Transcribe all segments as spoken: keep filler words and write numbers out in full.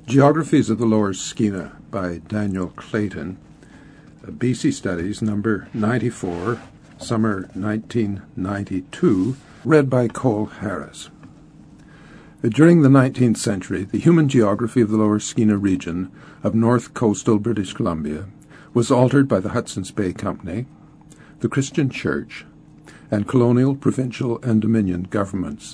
Geographies of the Lower Skeena by Daniel Clayton, B C Studies, number ninety-four, summer nineteen ninety-two, read by Cole Harris. During the nineteenth century, the human geography of the Lower Skeena region of north coastal British Columbia was altered by the Hudson's Bay Company, the Christian Church, and colonial, provincial, and Dominion governments.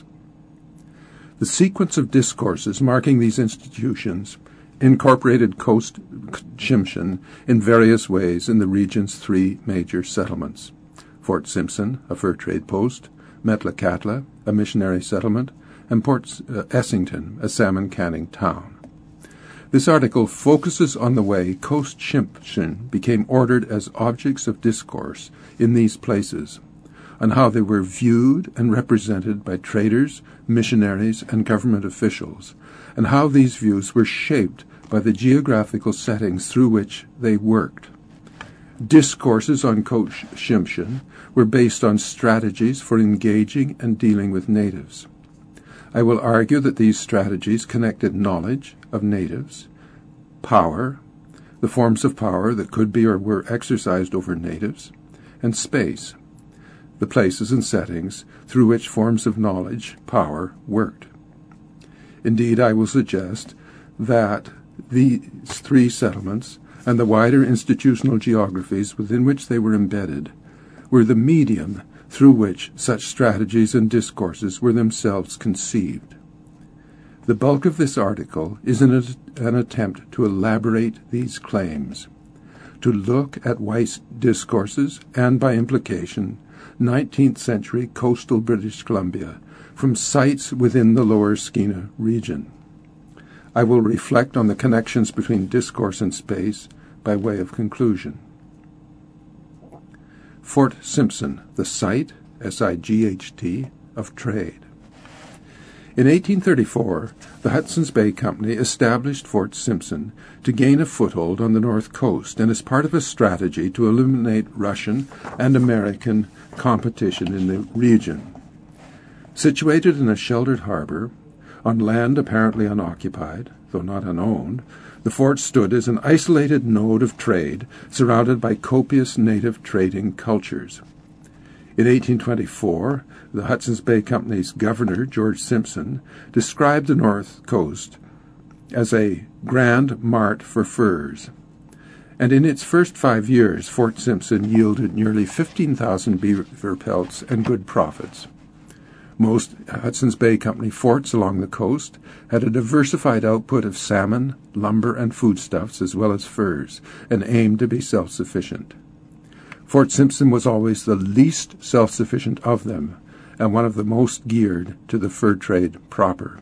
The sequence of discourses marking these institutions incorporated Coast Tsimshian in various ways in the region's three major settlements: Fort Simpson, a fur trade post; Metlakatla, a missionary settlement; and Port uh, Essington, a salmon canning town. This article focuses on the way Coast Tsimshian became ordered as objects of discourse in these places, on how they were viewed and represented by traders, missionaries, and government officials, and how these views were shaped by the geographical settings through which they worked. Discourses on Coast Tsimshian were based on strategies for engaging and dealing with natives. I will argue that these strategies connected knowledge of natives, power, the forms of power that could be or were exercised over natives, and space, the places and settings through which forms of knowledge, power, worked. Indeed, I will suggest that these three settlements and the wider institutional geographies within which they were embedded were the medium through which such strategies and discourses were themselves conceived. The bulk of this article is an, an attempt to elaborate these claims, to look at white discourses and, by implication, nineteenth century coastal British Columbia from sites within the Lower Skeena region. I will reflect on the connections between discourse and space by way of conclusion. Fort Simpson, the site, S I G H T, of trade. In eighteen thirty-four, the Hudson's Bay Company established Fort Simpson to gain a foothold on the north coast and as part of a strategy to eliminate Russian and American competition in the region. Situated in a sheltered harbor, on land apparently unoccupied, though not unowned, the fort stood as an isolated node of trade surrounded by copious native trading cultures. In eighteen twenty-four, the Hudson's Bay Company's governor, George Simpson, described the north coast as a grand mart for furs, and in its first five years Fort Simpson yielded nearly fifteen thousand beaver pelts and good profits. Most Hudson's Bay Company forts along the coast had a diversified output of salmon, lumber, and foodstuffs, as well as furs, and aimed to be self-sufficient. Fort Simpson was always the least self-sufficient of them, and one of the most geared to the fur trade proper.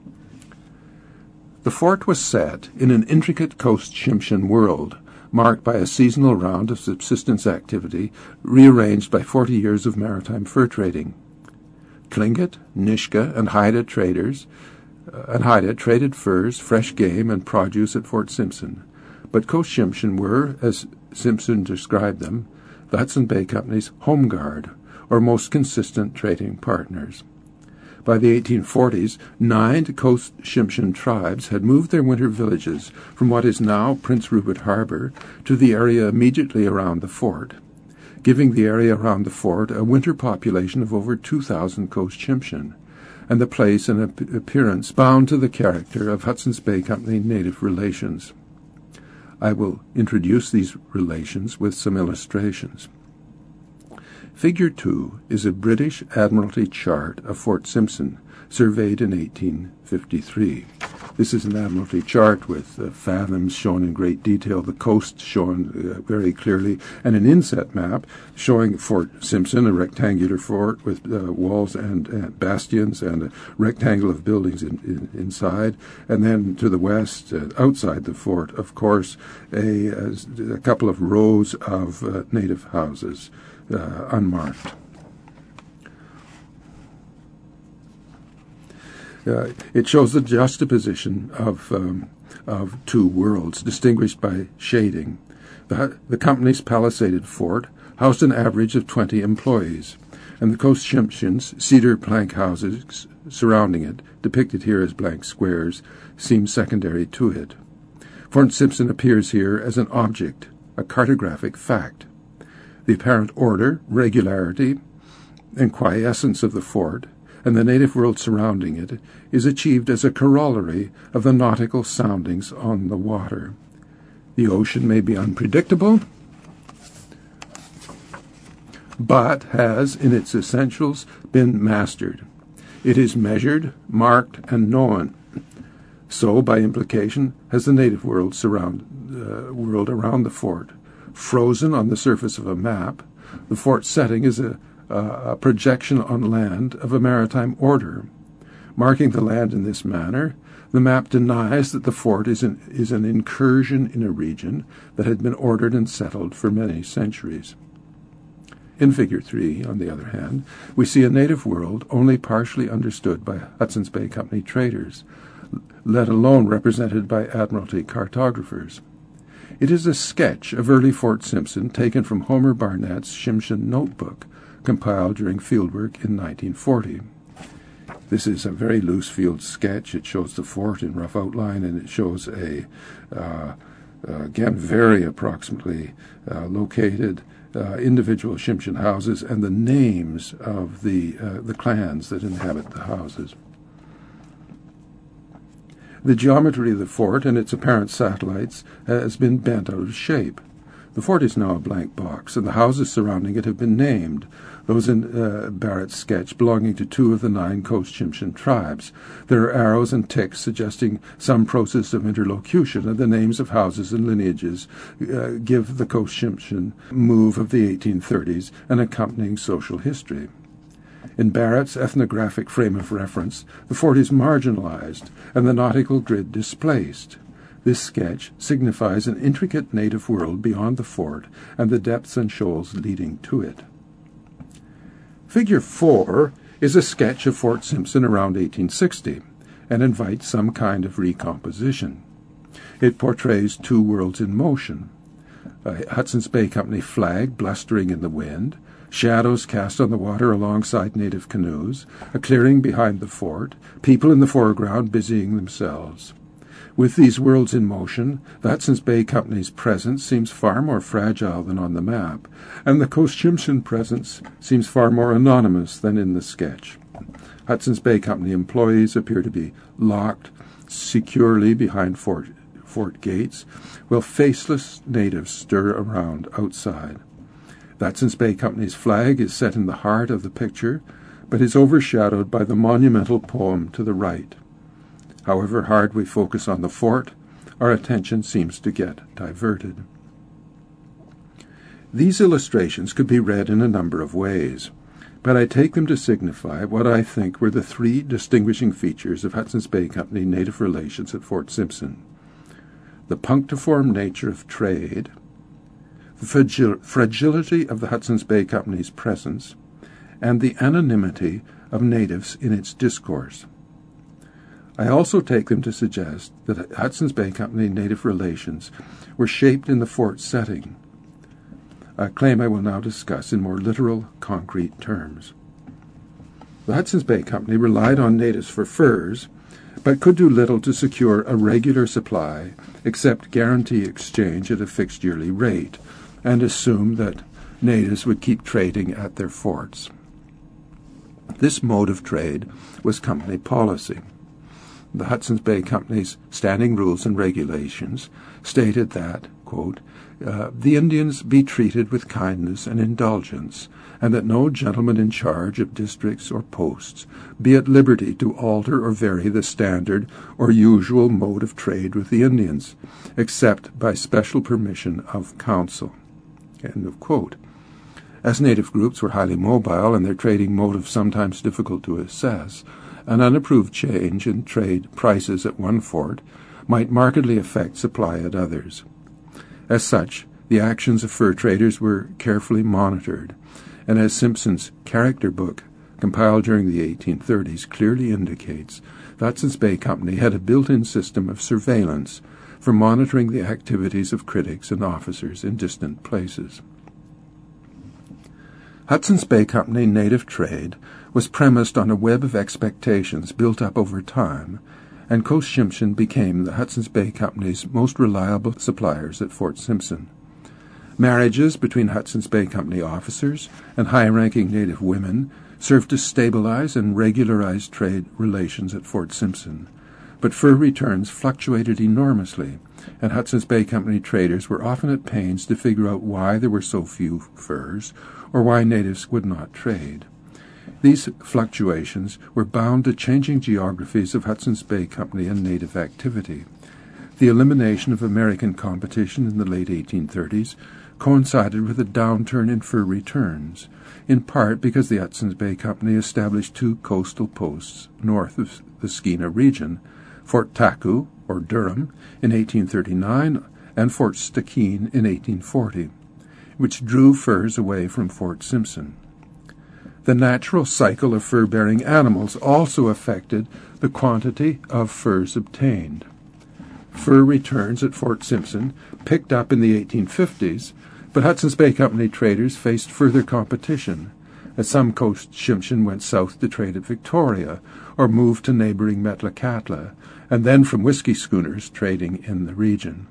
The fort was set in an intricate Coast Tsimshian world, marked by a seasonal round of subsistence activity rearranged by forty years of maritime fur trading. Tlingit, Nisga'a, and Haida traders uh, and Haida traded furs, fresh game, and produce at Fort Simpson, but Coast Tsimshian were, as Simpson described them, the Hudson Bay Company's home guard, or most consistent trading partners. By the eighteen forties, nine Coast Tsimshian tribes had moved their winter villages from what is now Prince Rupert Harbor to the area immediately around the fort, giving the area around the fort a winter population of over two thousand Coast Tsimshian, and the place an ap- appearance bound to the character of Hudson's Bay Company native relations. I will introduce these relations with some illustrations. Figure two is a British Admiralty chart of Fort Simpson, surveyed in eighteen fifty-three. This is an Admiralty chart with uh, fathoms shown in great detail, the coast shown uh, very clearly, and an inset map showing Fort Simpson, a rectangular fort with uh, walls and, and bastions and a rectangle of buildings in, in, inside, and then to the west, uh, outside the fort, of course, a, a, a couple of rows of uh, native houses, uh, unmarked. Uh, it shows the juxtaposition of um, of two worlds, distinguished by shading. The, the company's palisaded fort housed an average of twenty employees. and the Coast Simpson's cedar plank houses surrounding it, depicted here as blank squares, seem secondary to it. Fort Simpson appears here as an object, a cartographic fact. The apparent order, regularity, and quiescence of the fort, and the native world surrounding it, is achieved as a corollary of the nautical soundings on the water. The ocean may be unpredictable, but has, in its essentials, been mastered. It is measured, marked, and known. So, by implication, has the native world, surround, uh, world around the fort. Frozen on the surface of a map, the fort setting is a, uh, a projection on land of a maritime order. Marking the land in this manner, the map denies that the fort is an, is an incursion in a region that had been ordered and settled for many centuries. In Figure three, on the other hand, we see a native world only partially understood by Hudson's Bay Company traders, let alone represented by Admiralty cartographers. It is a sketch of early Fort Simpson taken from Homer Barnett's Tsimshian notebook, compiled during fieldwork in nineteen forty. This is a very loose field sketch. It shows the fort in rough outline, and it shows a, uh, uh, again, very approximately uh, located Uh, individual Tsimshian houses and the names of the uh, the clans that inhabit the houses. The geometry of the fort and its apparent satellites has been bent out of shape. The fort is now a blank box, and the houses surrounding it have been named, those in uh, Barrett's sketch belonging to two of the nine Coast Tsimshian tribes. There are arrows and ticks suggesting some process of interlocution, and the names of houses and lineages uh, give the Coast Tsimshian move of the eighteen thirties an accompanying social history. In Barrett's ethnographic frame of reference, the fort is marginalized and the nautical grid displaced. This sketch signifies an intricate native world beyond the fort and the depths and shoals leading to it. Figure four is a sketch of Fort Simpson around eighteen sixty and invites some kind of recomposition. It portrays two worlds in motion, a Hudson's Bay Company flag blustering in the wind, shadows cast on the water alongside native canoes, a clearing behind the fort, people in the foreground busying themselves. With these worlds in motion, the Hudson's Bay Company's presence seems far more fragile than on the map, and the Coast Tsimshian presence seems far more anonymous than in the sketch. Hudson's Bay Company employees appear to be locked securely behind fort, fort gates, while faceless natives stir around outside. The Hudson's Bay Company's flag is set in the heart of the picture, but is overshadowed by the monumental poem to the right. However hard we focus on the fort, our attention seems to get diverted. These illustrations could be read in a number of ways, but I take them to signify what I think were the three distinguishing features of Hudson's Bay Company native relations at Fort Simpson: the punctiform nature of trade, the fragil- fragility of the Hudson's Bay Company's presence, and the anonymity of natives in its discourse. I also take them to suggest that Hudson's Bay Company native relations were shaped in the fort setting, a claim I will now discuss in more literal, concrete terms. The Hudson's Bay Company relied on natives for furs, but could do little to secure a regular supply except guarantee exchange at a fixed yearly rate, and assume that natives would keep trading at their forts. This mode of trade was company policy. The Hudson's Bay Company's standing rules and regulations stated that, quote, uh, the Indians be treated with kindness and indulgence, and that no gentleman in charge of districts or posts be at liberty to alter or vary the standard or usual mode of trade with the Indians, except by special permission of council. End of quote. As native groups were highly mobile and their trading motive sometimes difficult to assess, an unapproved change in trade prices at one fort might markedly affect supply at others. As such, the actions of fur traders were carefully monitored, and as Simpson's character book, compiled during the eighteen thirties, clearly indicates, the Hudson's Bay Company had a built-in system of surveillance for monitoring the activities of critics and officers in distant places. Hudson's Bay Company native trade was premised on a web of expectations built up over time, and Coast Tsimshian became the Hudson's Bay Company's most reliable suppliers at Fort Simpson. Marriages between Hudson's Bay Company officers and high-ranking native women served to stabilize and regularize trade relations at Fort Simpson, but fur returns fluctuated enormously, and Hudson's Bay Company traders were often at pains to figure out why there were so few furs or why natives would not trade. These fluctuations were bound to changing geographies of Hudson's Bay Company and native activity. The elimination of American competition in the late eighteen thirties coincided with a downturn in fur returns, in part because the Hudson's Bay Company established two coastal posts north of the Skeena region, Fort Taku, or Durham, in eighteen thirty-nine, and Fort Stikeen in eighteen forty, which drew furs away from Fort Simpson. The natural cycle of fur-bearing animals also affected the quantity of furs obtained. Fur returns at Fort Simpson picked up in the eighteen fifties, but Hudson's Bay Company traders faced further competition, as some Coast Tsimshian went south to trade at Victoria or moved to neighboring Metlakatla, and then from whiskey schooners trading in the region.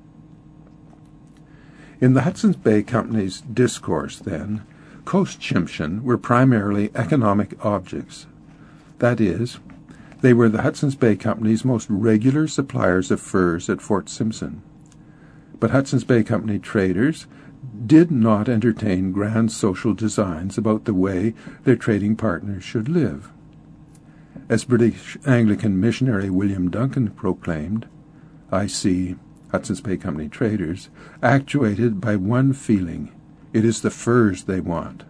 In the Hudson's Bay Company's discourse, then, Coast Tsimshian were primarily economic objects. That is, they were the Hudson's Bay Company's most regular suppliers of furs at Fort Simpson. But Hudson's Bay Company traders did not entertain grand social designs about the way their trading partners should live. As British Anglican missionary William Duncan proclaimed, I see Hudson's Bay Company traders actuated by one feeling: it is the furs they want.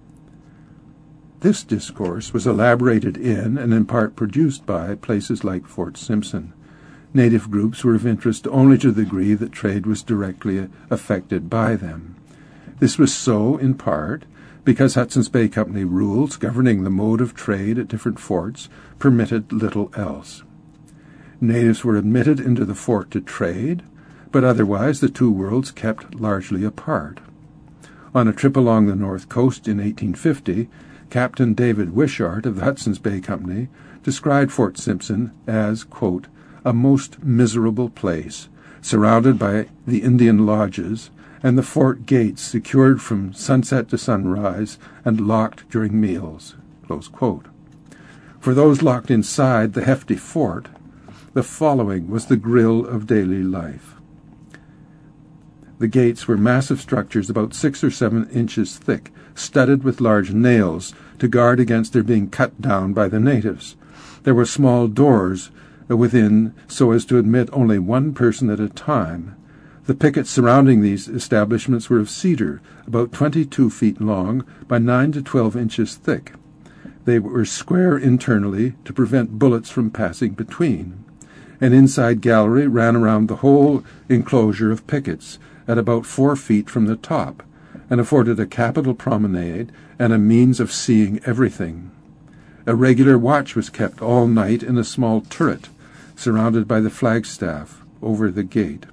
This discourse was elaborated in and in part produced by places like Fort Simpson. Native groups were of interest only to the degree that trade was directly affected by them. This was so, in part, because Hudson's Bay Company rules governing the mode of trade at different forts permitted little else. Natives were admitted into the fort to trade, but otherwise the two worlds kept largely apart. On a trip along the north coast in eighteen fifty, Captain David Wishart of the Hudson's Bay Company described Fort Simpson as, quote, a most miserable place, surrounded by the Indian lodges, and the fort gates secured from sunset to sunrise and locked during meals, close quote. For those locked inside the hefty fort, the following was the grill of daily life. The gates were massive structures about six or seven inches thick, studded with large nails to guard against their being cut down by the natives. There were small doors within so as to admit only one person at a time. The pickets surrounding these establishments were of cedar, about twenty-two feet long by nine to twelve inches thick. They were square internally to prevent bullets from passing between. An inside gallery ran around the whole enclosure of pickets at about four feet from the top, and afforded a capital promenade and a means of seeing everything. A regular watch was kept all night in a small turret, surrounded by the flagstaff over the gate.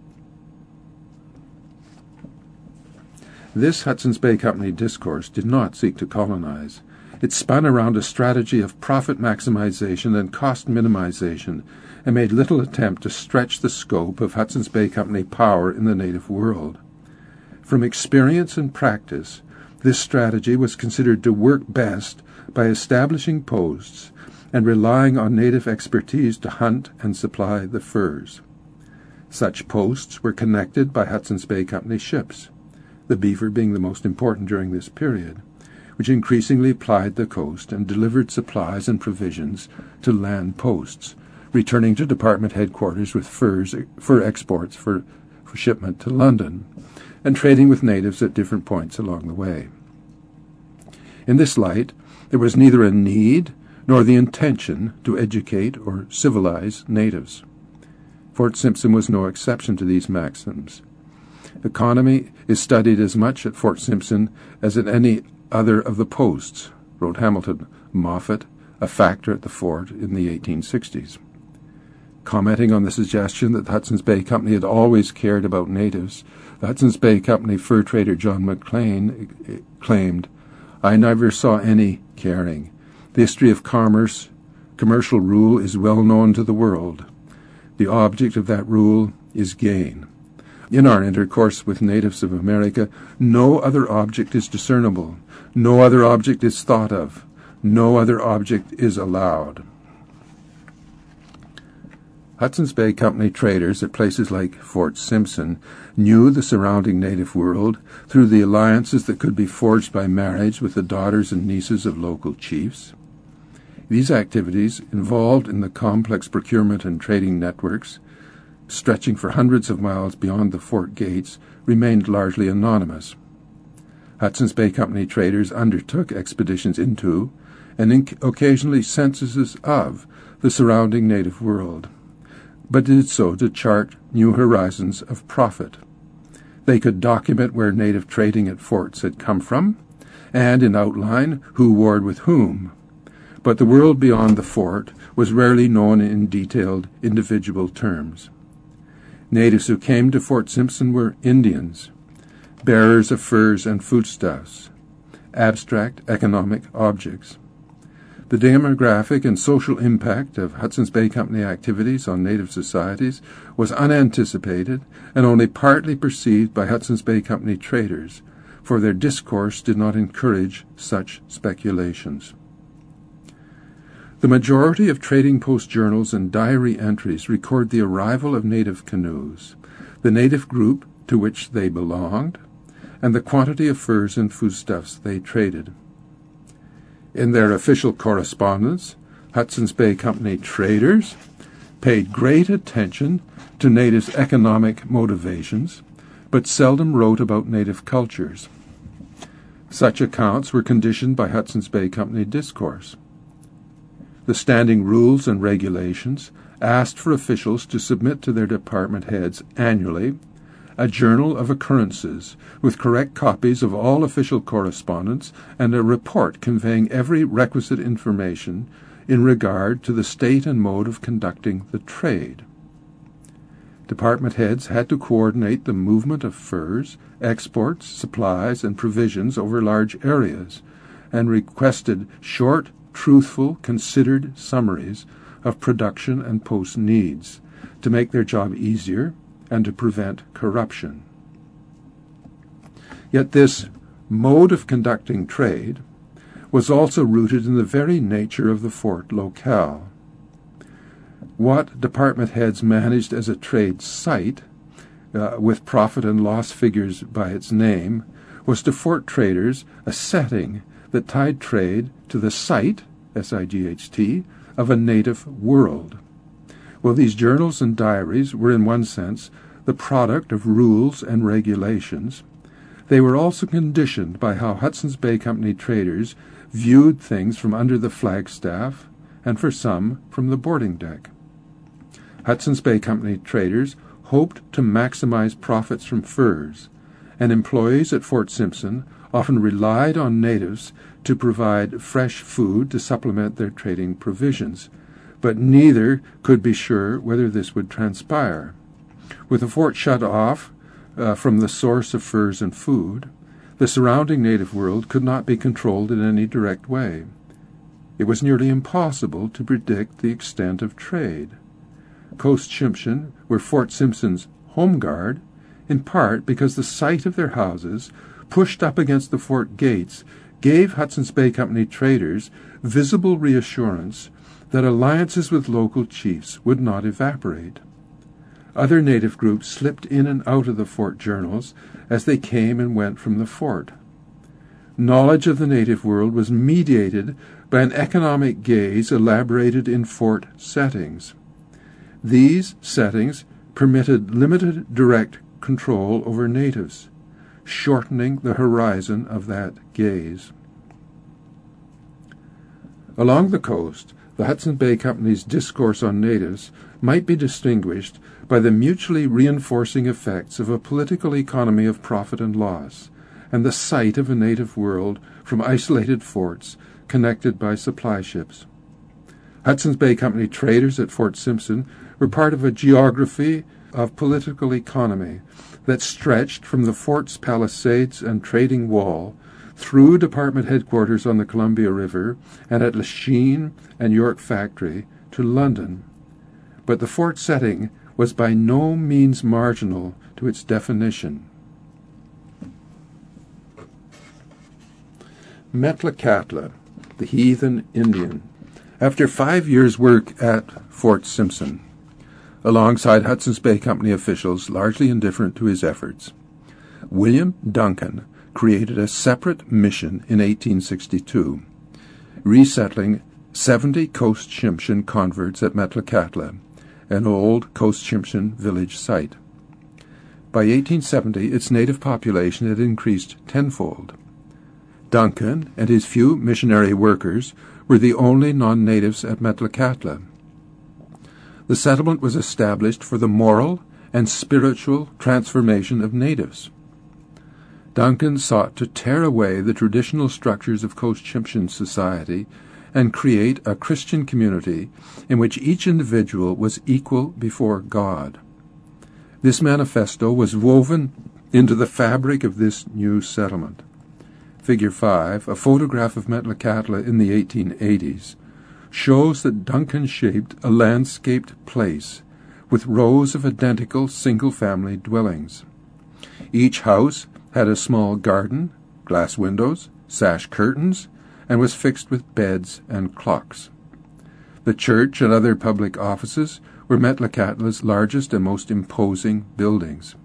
This Hudson's Bay Company discourse did not seek to colonize. It spun around a strategy of profit maximization and cost minimization, and made little attempt to stretch the scope of Hudson's Bay Company power in the native world. From experience and practice, this strategy was considered to work best by establishing posts and relying on native expertise to hunt and supply the furs. Such posts were connected by Hudson's Bay Company ships, the Beaver being the most important during this period, which increasingly plied the coast and delivered supplies and provisions to land posts, returning to department headquarters with furs, fur exports for, for shipment to London, and trading with natives at different points along the way. In this light, there was neither a need nor the intention to educate or civilize natives. Fort Simpson was no exception to these maxims. Economy is studied as much at Fort Simpson as at any other of the posts, wrote Hamilton Moffat, a factor at the fort in the eighteen sixties. Commenting on the suggestion that the Hudson's Bay Company had always cared about natives, the Hudson's Bay Company fur trader John McLean claimed, I never saw any caring. The history of commerce, commercial rule is well known to the world. The object of that rule is gain. In our intercourse with natives of America, no other object is discernible. No other object is thought of. No other object is allowed. Hudson's Bay Company traders at places like Fort Simpson knew the surrounding native world through the alliances that could be forged by marriage with the daughters and nieces of local chiefs. These activities, involved in the complex procurement and trading networks, stretching for hundreds of miles beyond the fort gates, remained largely anonymous. Hudson's Bay Company traders undertook expeditions into, and in- occasionally censuses of, the surrounding native world, but did so to chart new horizons of profit. They could document where native trading at forts had come from, and in outline who warred with whom. But the world beyond the fort was rarely known in detailed individual terms. Natives who came to Fort Simpson were Indians, bearers of furs and foodstuffs, abstract economic objects. The demographic and social impact of Hudson's Bay Company activities on native societies was unanticipated and only partly perceived by Hudson's Bay Company traders, for their discourse did not encourage such speculations. The majority of trading post journals and diary entries record the arrival of native canoes, the native group to which they belonged, and the quantity of furs and foodstuffs they traded. In their official correspondence, Hudson's Bay Company traders paid great attention to natives' economic motivations, but seldom wrote about native cultures. Such accounts were conditioned by Hudson's Bay Company discourse. The standing rules and regulations asked for officials to submit to their department heads annually a journal of occurrences with correct copies of all official correspondence and a report conveying every requisite information in regard to the state and mode of conducting the trade. Department heads had to coordinate the movement of furs, exports, supplies, and provisions over large areas, and requested short, truthful, considered summaries of production and post needs to make their job easier and to prevent corruption. Yet this mode of conducting trade was also rooted in the very nature of the fort locale. What department heads managed as a trade site, uh, with profit and loss figures by its name, was to fort traders a setting that tied trade to the site, S I G H T, of a native world. Well, these journals and diaries were in one sense the product of rules and regulations. They were also conditioned by how Hudson's Bay Company traders viewed things from under the flagstaff, and for some from the boarding deck. Hudson's Bay Company traders hoped to maximize profits from furs, and employees at Fort Simpson often relied on natives to provide fresh food to supplement their trading provisions, but neither could be sure whether this would transpire. With the fort shut off uh, from the source of furs and food, the surrounding native world could not be controlled in any direct way. It was nearly impossible to predict the extent of trade. Coast Simpson were Fort Simpson's home guard, in part because the site of their houses, pushed up against the fort gates, gave Hudson's Bay Company traders visible reassurance that alliances with local chiefs would not evaporate. Other native groups slipped in and out of the fort journals as they came and went from the fort. Knowledge of the native world was mediated by an economic gaze elaborated in fort settings. These settings permitted limited direct control over natives, shortening the horizon of that gaze. Along the coast, the Hudson Bay Company's discourse on natives might be distinguished by the mutually reinforcing effects of a political economy of profit and loss, and the sight of a native world from isolated forts connected by supply ships. Hudson's Bay Company traders at Fort Simpson were part of a geography of political economy that stretched from the fort's palisades and trading wall through department headquarters on the Columbia River and at Lachine and York Factory to London. But the fort setting was by no means marginal to its definition. Metlakatla, the heathen Indian. After five years' work at Fort Simpson, alongside Hudson's Bay Company officials largely indifferent to his efforts, William Duncan created a separate mission in eighteen sixty-two, resettling seventy Coast Tsimshian converts at Metlakatla, an old Coast Tsimshian village site. By eighteen seventy, its native population had increased tenfold. Duncan and his few missionary workers were the only non-natives at Metlakatla. The settlement was established for the moral and spiritual transformation of natives. Duncan sought to tear away the traditional structures of Coast Tsimshian society and create a Christian community in which each individual was equal before God. This manifesto was woven into the fabric of this new settlement. Figure five, a photograph of Metlakatla in the eighteen eighties, shows that Duncan shaped a landscaped place with rows of identical single-family dwellings. Each house had a small garden, glass windows, sash curtains, and was fixed with beds and clocks. The church and other public offices were Metlakatla's largest and most imposing buildings.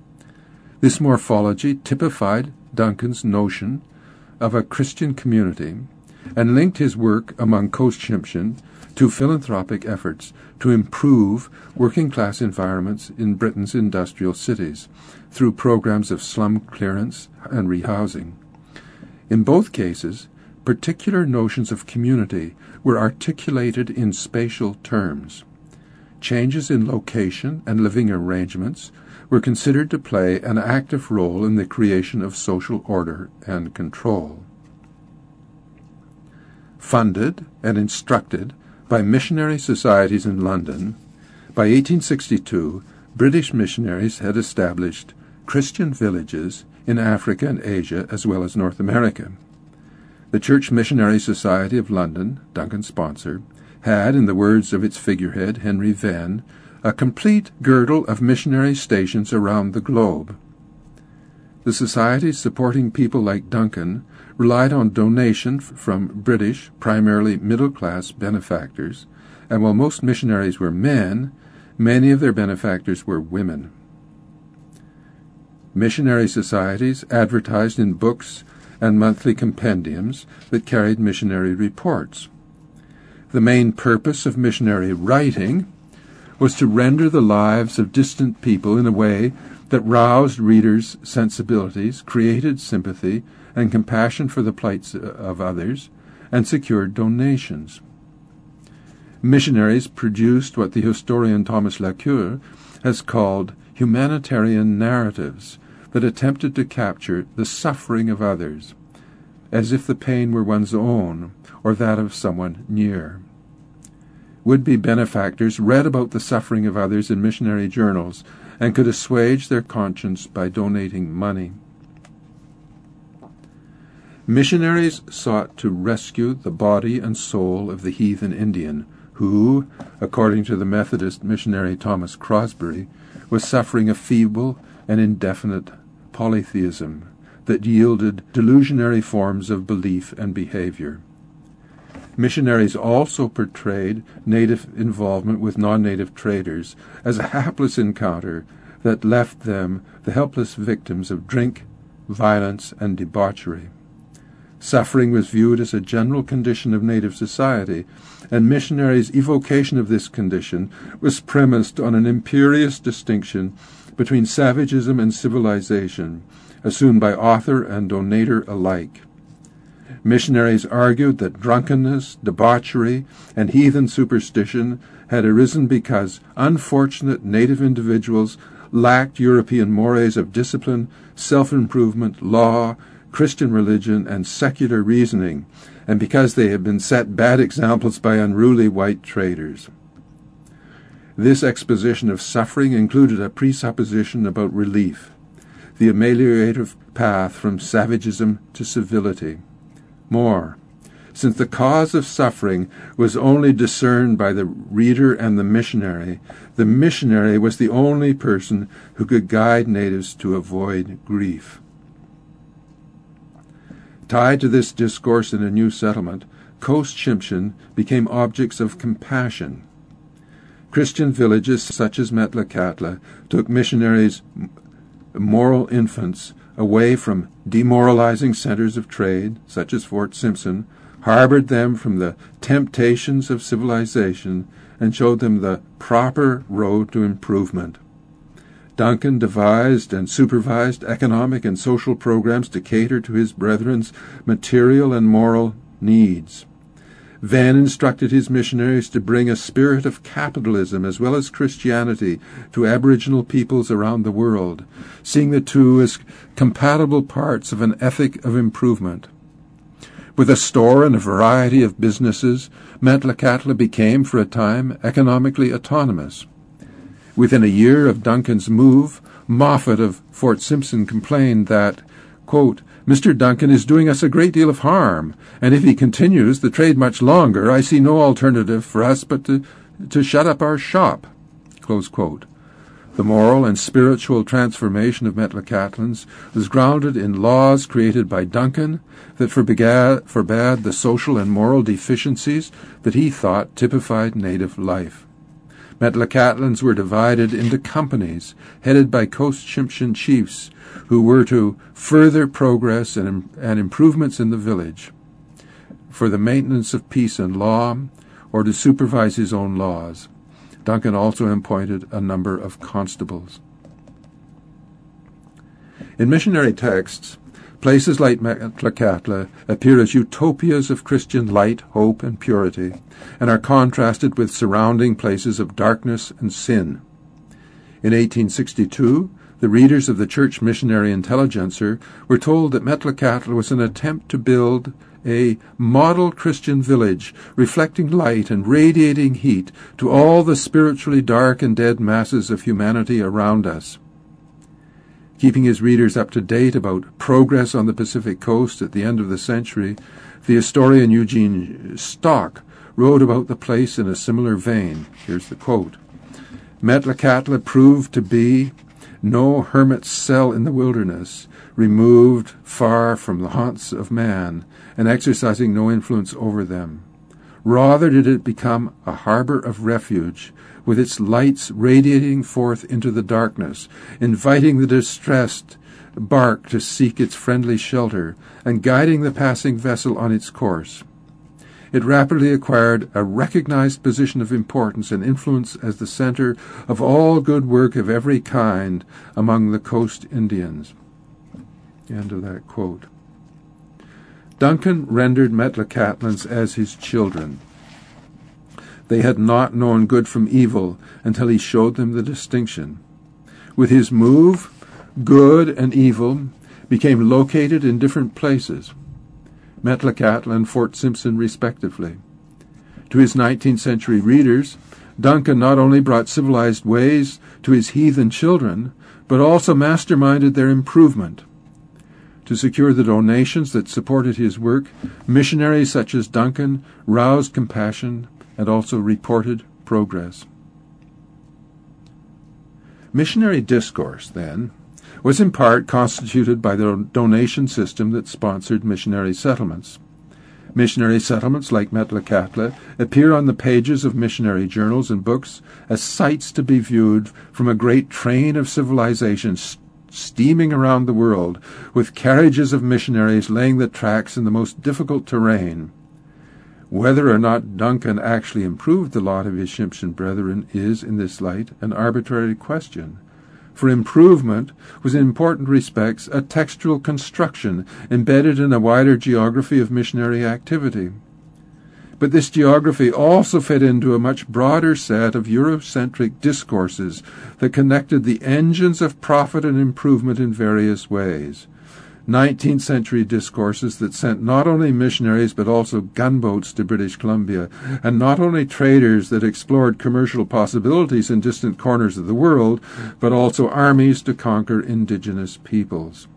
This morphology typified Duncan's notion of a Christian community and linked his work among Coast Tsimshian to philanthropic efforts to improve working-class environments in Britain's industrial cities through programs of slum clearance and rehousing. In both cases, particular notions of community were articulated in spatial terms. Changes in location and living arrangements were considered to play an active role in the creation of social order and control. Funded and instructed by missionary societies in London, by eighteen sixty-two, British missionaries had established Christian villages in Africa and Asia as well as North America. The Church Missionary Society of London, Duncan's sponsor, had, in the words of its figurehead, Henry Venn, a complete girdle of missionary stations around the globe. The societies supporting people like Duncan relied on donation from British, primarily middle-class benefactors, and while most missionaries were men, many of their benefactors were women. Missionary societies advertised in books and monthly compendiums that carried missionary reports. The main purpose of missionary writing was to render the lives of distant people in a way that roused readers' sensibilities, created sympathy and compassion for the plights of others, and secured donations. Missionaries produced what the historian Thomas Lacour has called humanitarian narratives that attempted to capture the suffering of others, as if the pain were one's own or that of someone near. Would-be benefactors read about the suffering of others in missionary journals and could assuage their conscience by donating money. Missionaries sought to rescue the body and soul of the heathen Indian who, according to the Methodist missionary Thomas Crosbury, was suffering a feeble and indefinite polytheism that yielded delusionary forms of belief and behavior. Missionaries also portrayed native involvement with non-native traders as a hapless encounter that left them the helpless victims of drink, violence, and debauchery. Suffering was viewed as a general condition of native society, and missionaries' evocation of this condition was premised on an imperious distinction between savagism and civilization, assumed by author and donator alike. Missionaries argued that drunkenness, debauchery, and heathen superstition had arisen because unfortunate native individuals lacked European mores of discipline, self-improvement, law, Christian religion, and secular reasoning, and because they had been set bad examples by unruly white traders. This exposition of suffering included a presupposition about relief. the ameliorative path from savagism to civility. More, since the cause of suffering was only discerned by the reader and the missionary, the missionary was the only person who could guide natives to avoid grief. Tied to this discourse in a new settlement, Coast Tsimshian became objects of compassion. Christian villages such as Metlakatla took missionaries' moral infants away from demoralizing centers of trade, such as Fort Simpson, harbored them from the temptations of civilization, and showed them the proper road to improvement. Duncan devised and supervised economic and social programs to cater to his brethren's material and moral needs. Venn instructed his missionaries to bring a spirit of capitalism as well as Christianity to Aboriginal peoples around the world, seeing the two as compatible parts of an ethic of improvement. With a store and a variety of businesses, Metlakatla became, for a time, economically autonomous. Within a year of Duncan's move, Moffat of Fort Simpson complained that, quote, "Mister Duncan is doing us a great deal of harm, and if he continues the trade much longer, I see no alternative for us but to, to shut up our shop." Close quote. The moral and spiritual transformation of Metlakatlans was grounded in laws created by Duncan that forbade, forbade the social and moral deficiencies that he thought typified native life. Metlakatlans were divided into companies headed by Coast Tsimshian chiefs who were to further progress and, and improvements in the village, for the maintenance of peace and law, or to supervise his own laws. Duncan also appointed a number of constables. In missionary texts, places like Metlakatla appear as utopias of Christian light, hope, and purity, and are contrasted with surrounding places of darkness and sin. In eighteen sixty-two, the readers of the Church Missionary Intelligencer were told that Metlakatla was an attempt to build a model Christian village, reflecting light and radiating heat to all the spiritually dark and dead masses of humanity around us. Keeping his readers up to date about progress on the Pacific coast at the end of the century, the historian Eugene Stock wrote about the place in a similar vein. Here's the quote. "Metlakatla proved to be no hermit's cell in the wilderness, removed far from the haunts of man, and exercising no influence over them. Rather did it become a harbor of refuge, with its lights radiating forth into the darkness, inviting the distressed bark to seek its friendly shelter, and guiding the passing vessel on its course. It rapidly acquired a recognized position of importance and influence as the center of all good work of every kind among the coast Indians." End of that quote. Duncan rendered Metlakatlans as his children. They had not known good from evil until he showed them the distinction. With his move, good and evil became located in different places, Metlakatla and Fort Simpson respectively. To his nineteenth century readers, Duncan not only brought civilized ways to his heathen children, but also masterminded their improvement. To secure the donations that supported his work, missionaries such as Duncan roused compassion and also reported progress. Missionary discourse, then, was in part constituted by the donation system that sponsored missionary settlements. Missionary settlements like Metlakatla appear on the pages of missionary journals and books as sights to be viewed from a great train of civilization steaming around the world, with carriages of missionaries laying the tracks in the most difficult terrain. Whether or not Duncan actually improved the lot of his Tsimshian brethren is, in this light, an arbitrary question. For improvement was in important respects a textual construction embedded in a wider geography of missionary activity. But this geography also fed into a much broader set of Eurocentric discourses that connected the engines of profit and improvement in various ways. nineteenth century discourses that sent not only missionaries but also gunboats to British Columbia, and not only traders that explored commercial possibilities in distant corners of the world, but also armies to conquer indigenous peoples.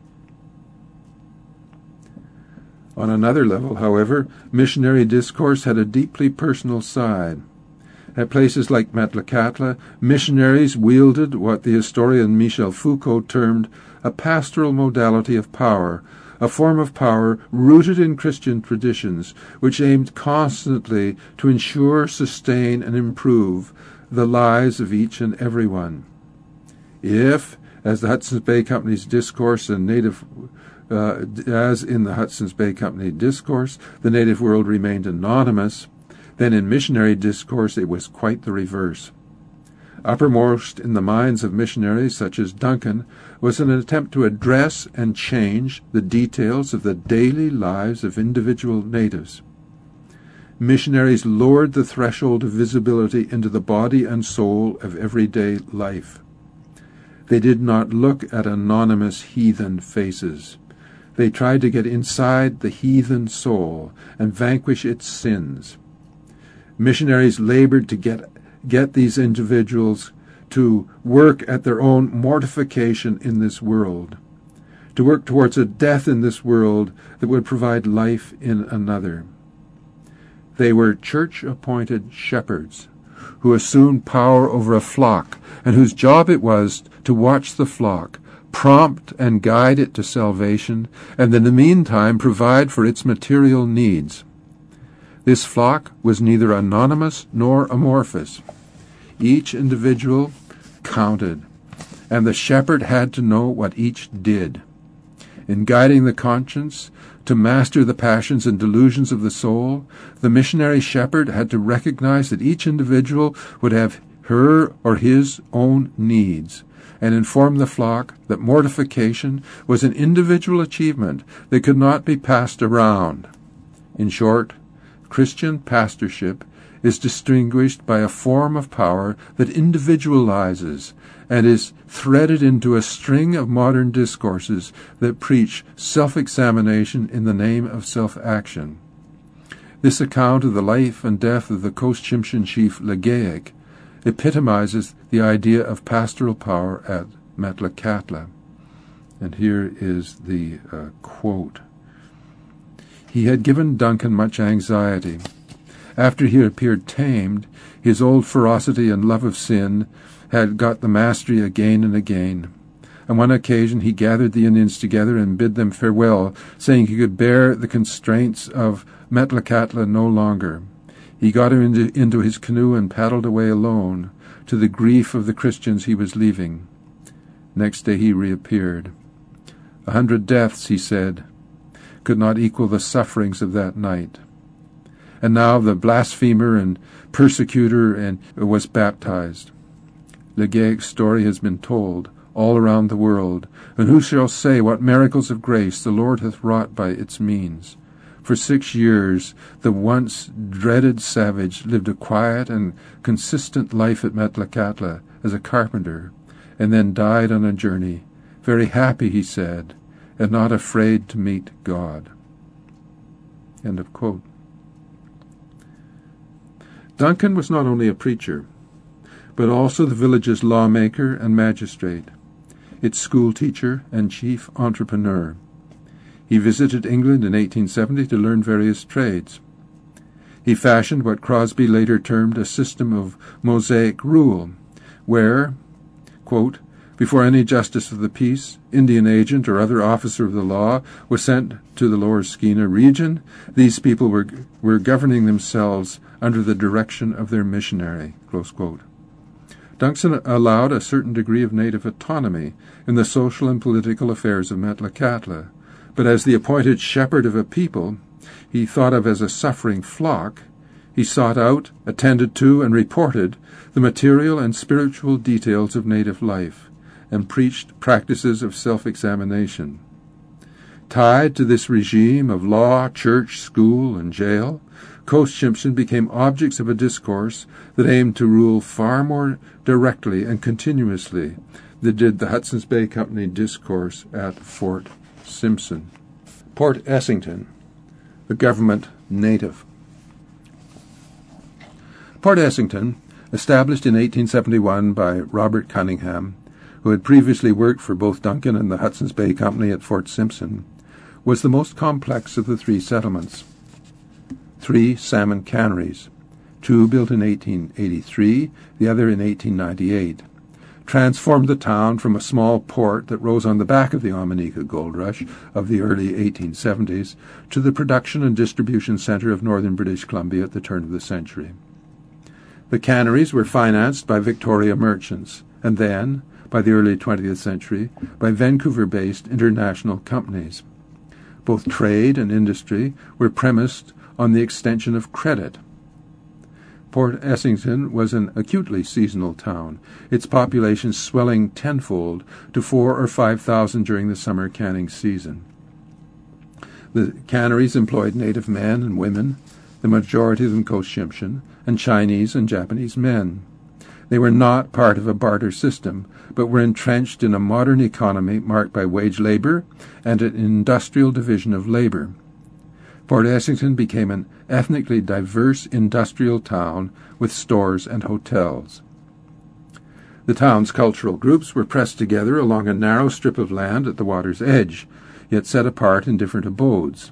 On another level, however, missionary discourse had a deeply personal side. At places like Metlakatla, missionaries wielded what the historian Michel Foucault termed a pastoral modality of power, a form of power rooted in Christian traditions, which aimed constantly to ensure, sustain, and improve the lives of each and every one. If, as the Hudson's Bay Company's discourse and native Uh, as in the Hudson's Bay Company discourse, the native world remained anonymous, then in missionary discourse it was quite the reverse. Uppermost in the minds of missionaries such as Duncan was an attempt to address and change the details of the daily lives of individual natives. Missionaries lowered the threshold of visibility into the body and soul of everyday life. They did not look at anonymous heathen faces. They tried to get inside the heathen soul and vanquish its sins. Missionaries labored to get, get these individuals to work at their own mortification in this world, to work towards a death in this world that would provide life in another. They were church-appointed shepherds who assumed power over a flock and whose job it was to watch the flock, prompt and guide it to salvation, and in the meantime provide for its material needs. This flock was neither anonymous nor amorphous. Each individual counted, and the shepherd had to know what each did. In guiding the conscience to master the passions and delusions of the soul, the missionary shepherd had to recognize that each individual would have her or his own needs, and inform the flock that mortification was an individual achievement that could not be passed around. In short, Christian pastorship is distinguished by a form of power that individualizes and is threaded into a string of modern discourses that preach self-examination in the name of self-action. This account of the life and death of the Coast Tsimshian chief Legaic epitomizes the idea of pastoral power at Metlakatla. And here is the uh, quote. He had given Duncan much anxiety. After he appeared tamed, his old ferocity and love of sin had got the mastery again and again. On one occasion he gathered the Indians together and bid them farewell, saying he could bear the constraints of Metlakatla no longer. He got into, into his canoe and paddled away alone, to the grief of the Christians he was leaving. Next day he reappeared. A hundred deaths, he said, could not equal the sufferings of that night. And now the blasphemer and persecutor and was baptized. Legaic's story has been told all around the world, and who shall say what miracles of grace the Lord hath wrought by its means? For six years the once dreaded savage lived a quiet and consistent life at Metlakatla as a carpenter, and then died on a journey, very happy, he said, and not afraid to meet God. End of quote. Duncan was not only a preacher, but also the village's lawmaker and magistrate, its school teacher and chief entrepreneur. He visited England in eighteen seventy to learn various trades. He fashioned what Crosby later termed a system of Mosaic rule, where, quote, before any justice of the peace, Indian agent, or other officer of the law was sent to the Lower Skeena region, these people were, were governing themselves under the direction of their missionary, close quote. Duncan allowed a certain degree of native autonomy in the social and political affairs of Metlakatla, but as the appointed shepherd of a people he thought of as a suffering flock, he sought out, attended to, and reported the material and spiritual details of native life, and preached practices of self-examination. Tied to this regime of law, church, school, and jail, Coast Tsimshian became objects of a discourse that aimed to rule far more directly and continuously than did the Hudson's Bay Company discourse at Fort Simpson. Port Essington, the government native. Port Essington, established in eighteen seventy-one by Robert Cunningham, who had previously worked for both Duncan and the Hudson's Bay Company at Fort Simpson, was the most complex of the three settlements. Three salmon canneries, two built in eighteen eighty-three, the other in eighteen ninety-eight, transformed the town from a small port that rose on the back of the Omineca gold rush of the early eighteen seventies to the production and distribution centre of northern British Columbia at the turn of the century. The canneries were financed by Victoria merchants, and then, by the early twentieth century, by Vancouver-based international companies. Both trade and industry were premised on the extension of credit. Port Essington was an acutely seasonal town, its population swelling tenfold to four or five thousand during the summer canning season. The canneries employed native men and women, the majority of them Cochin, and Chinese and Japanese men. They were not part of a barter system, but were entrenched in a modern economy marked by wage labour and an industrial division of labour. Port Essington became an ethnically diverse industrial town with stores and hotels. The town's cultural groups were pressed together along a narrow strip of land at the water's edge, yet set apart in different abodes.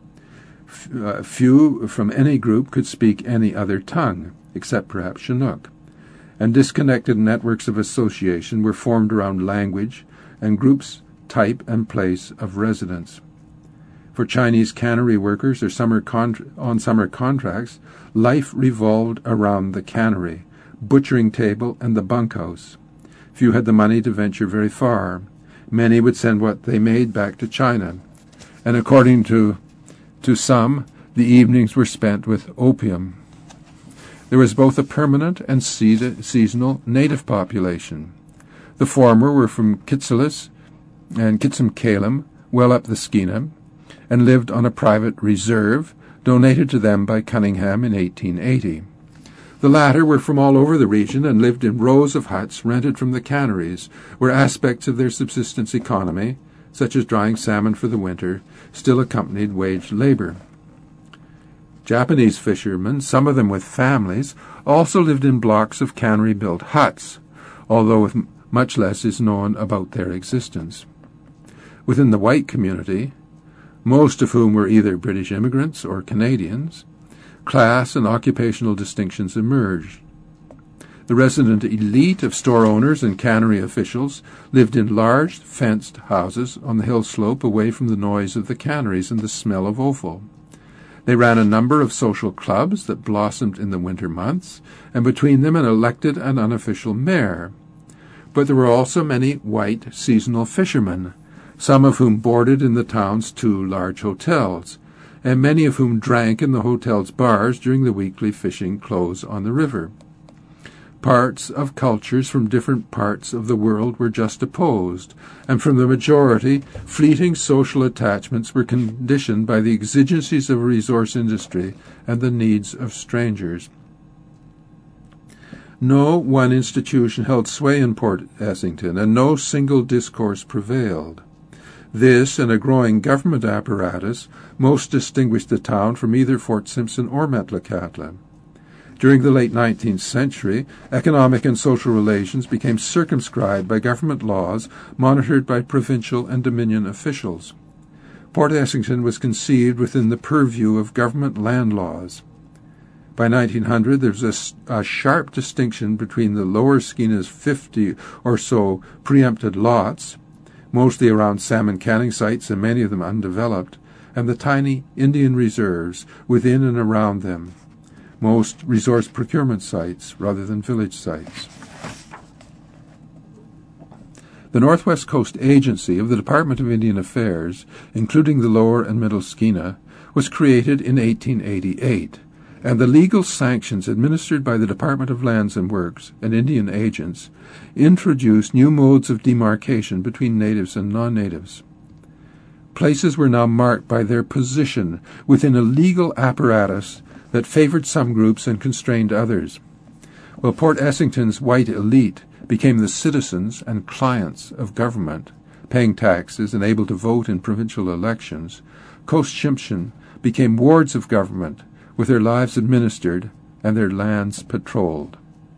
Uh, few from any group could speak any other tongue, except perhaps Chinook, and disconnected networks of association were formed around language and groups' type and place of residence. For Chinese cannery workers or summer con- on summer contracts, life revolved around the cannery, butchering table, and the bunkhouse. Few had the money to venture very far. Many would send what they made back to China, and according to, to some, the evenings were spent with opium. There was both a permanent and se- seasonal native population. The former were from Kitsilis and Kitsim-Kalem, well up the Skeena, and lived on a private reserve donated to them by Cunningham in eighteen eighty. The latter were from all over the region and lived in rows of huts rented from the canneries, where aspects of their subsistence economy, such as drying salmon for the winter, still accompanied wage labour. Japanese fishermen, some of them with families, also lived in blocks of cannery-built huts, although with much less is known about their existence. Within the white community, most of whom were either British immigrants or Canadians, class and occupational distinctions emerged. The resident elite of store owners and cannery officials lived in large, fenced houses on the hill slope away from the noise of the canneries and the smell of offal. They ran a number of social clubs that blossomed in the winter months, and between them an elected and unofficial mayor. But there were also many white seasonal fishermen, some of whom boarded in the town's two large hotels, and many of whom drank in the hotel's bars during the weekly fishing close on the river. Parts of cultures from different parts of the world were juxtaposed, and from the majority, fleeting social attachments were conditioned by the exigencies of a resource industry and the needs of strangers. No one institution held sway in Port Essington, and no single discourse prevailed. This and a growing government apparatus most distinguished the town from either Fort Simpson or Metlakatla. During the late nineteenth century, economic and social relations became circumscribed by government laws monitored by provincial and Dominion officials. Port Essington was conceived within the purview of government land laws. By nineteen hundred, there was a, a sharp distinction between the lower Skeena's fifty or so preempted lots, mostly around salmon canning sites and many of them undeveloped, and the tiny Indian reserves within and around them, most resource procurement sites rather than village sites. The Northwest Coast Agency of the Department of Indian Affairs, including the Lower and Middle Skeena, was created in eighteen eighty-eight, and the legal sanctions administered by the Department of Lands and Works and Indian agents introduced new modes of demarcation between natives and non-natives. Places were now marked by their position within a legal apparatus that favored some groups and constrained others, while Port Essington's white elite became the citizens and clients of government, paying taxes and able to vote in provincial elections, Coast Tsimshian became wards of government, with their lives administered and their lands patrolled.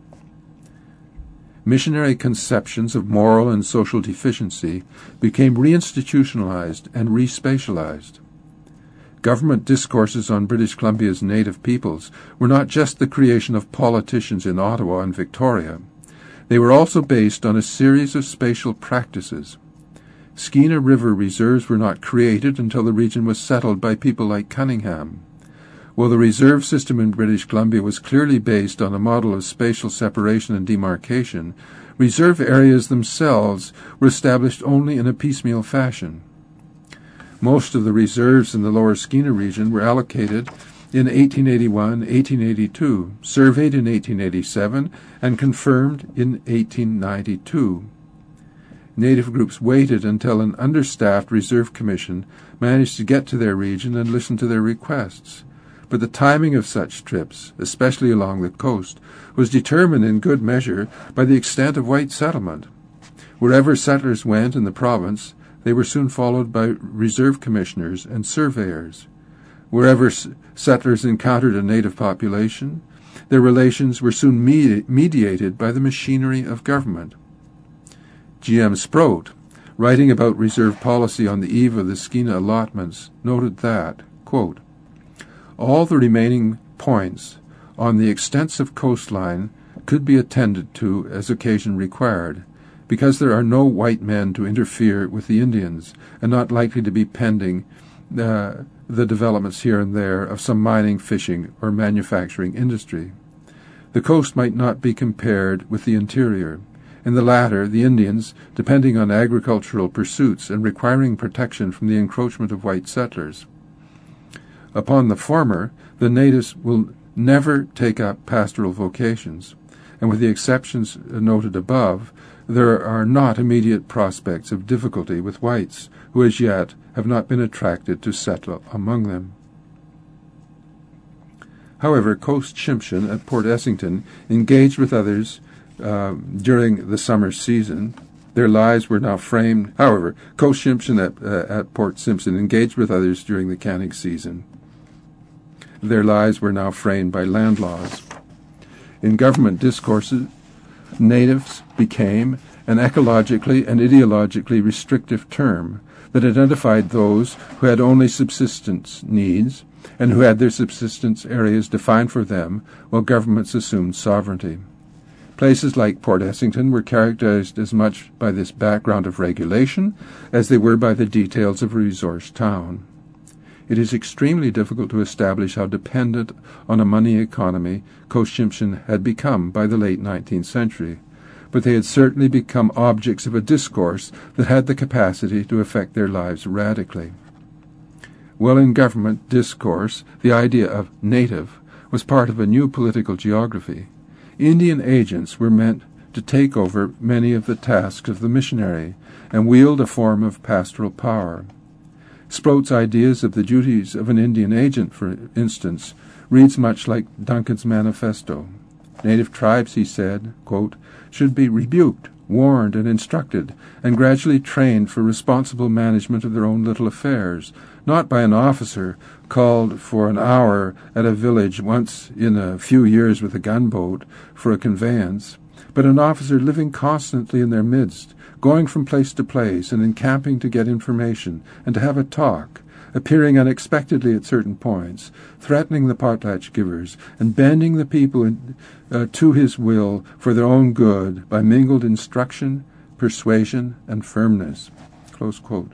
Missionary conceptions of moral and social deficiency became reinstitutionalized and respatialized. Government discourses on British Columbia's native peoples were not just the creation of politicians in Ottawa and Victoria. They were also based on a series of spatial practices. Skeena River reserves were not created until the region was settled by people like Cunningham. While the reserve system in British Columbia was clearly based on a model of spatial separation and demarcation, reserve areas themselves were established only in a piecemeal fashion. Most of the reserves in the Lower Skeena region were allocated in eighteen eighty-one eighteen eighty-two, surveyed in eighteen eighty-seven, and confirmed in eighteen ninety-two. Native groups waited until an understaffed reserve commission managed to get to their region and listen to their requests. But the timing of such trips, especially along the coast, was determined in good measure by the extent of white settlement. Wherever settlers went in the province, they were soon followed by reserve commissioners and surveyors. Wherever s- settlers encountered a native population, their relations were soon medi- mediated by the machinery of government. G M Sproat, writing about reserve policy on the eve of the Skeena allotments, noted that, quote, all the remaining points on the extensive coastline could be attended to as occasion required, because there are no white men to interfere with the Indians, and not likely to be pending uh, the developments here and there of some mining, fishing, or manufacturing industry. The coast might not be compared with the interior. In the latter, the Indians, depending on agricultural pursuits and requiring protection from the encroachment of white settlers. Upon the former, the natives will never take up pastoral vocations, and with the exceptions noted above, there are not immediate prospects of difficulty with whites, who as yet have not been attracted to settle among them. However, Coast Tsimshian at Port Essington engaged with others uh, during the summer season. Their lives were now framed. However, Coast Tsimshian at, uh, at Port Simpson engaged with others during the canning season. Their lives were now framed by land laws. In government discourses, natives became an ecologically and ideologically restrictive term that identified those who had only subsistence needs and who had their subsistence areas defined for them while governments assumed sovereignty. Places like Port Essington were characterized as much by this background of regulation as they were by the details of a resource town. It is extremely difficult to establish how dependent on a money economy Coast Tsimshian had become by the late nineteenth century, but they had certainly become objects of a discourse that had the capacity to affect their lives radically. Well, in government discourse, the idea of native was part of a new political geography. Indian agents were meant to take over many of the tasks of the missionary and wield a form of pastoral power. Sproat's ideas of the duties of an Indian agent, for instance, reads much like Duncan's manifesto. Native tribes, he said, quote, should be rebuked, warned, and instructed, and gradually trained for responsible management of their own little affairs, not by an officer called for an hour at a village once in a few years with a gunboat for a conveyance, but an officer living constantly in their midst, going from place to place and encamping to get information and to have a talk, appearing unexpectedly at certain points, threatening the potlatch givers, and bending the people in, uh, to his will for their own good by mingled instruction, persuasion, and firmness. Close quote.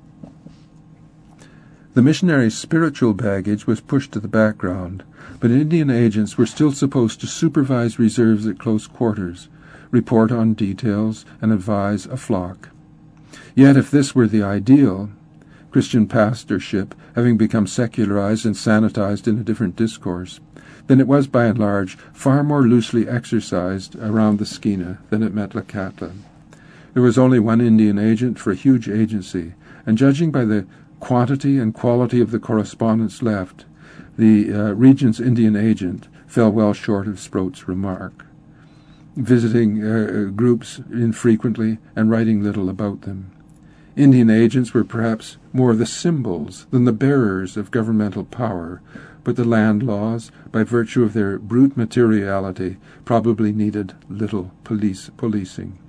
The missionary's spiritual baggage was pushed to the background, but Indian agents were still supposed to supervise reserves at close quarters, report on details, and advise a flock. Yet if this were the ideal, Christian pastorship having become secularized and sanitized in a different discourse, then it was by and large far more loosely exercised around the Skeena than at Metlakatla. There was only one Indian agent for a huge agency, and judging by the quantity and quality of the correspondence left, the uh, region's Indian agent fell well short of Sproat's remark, visiting uh, groups infrequently and writing little about them. Indian agents were perhaps more the symbols than the bearers of governmental power, but the land laws, by virtue of their brute materiality, probably needed little police policing.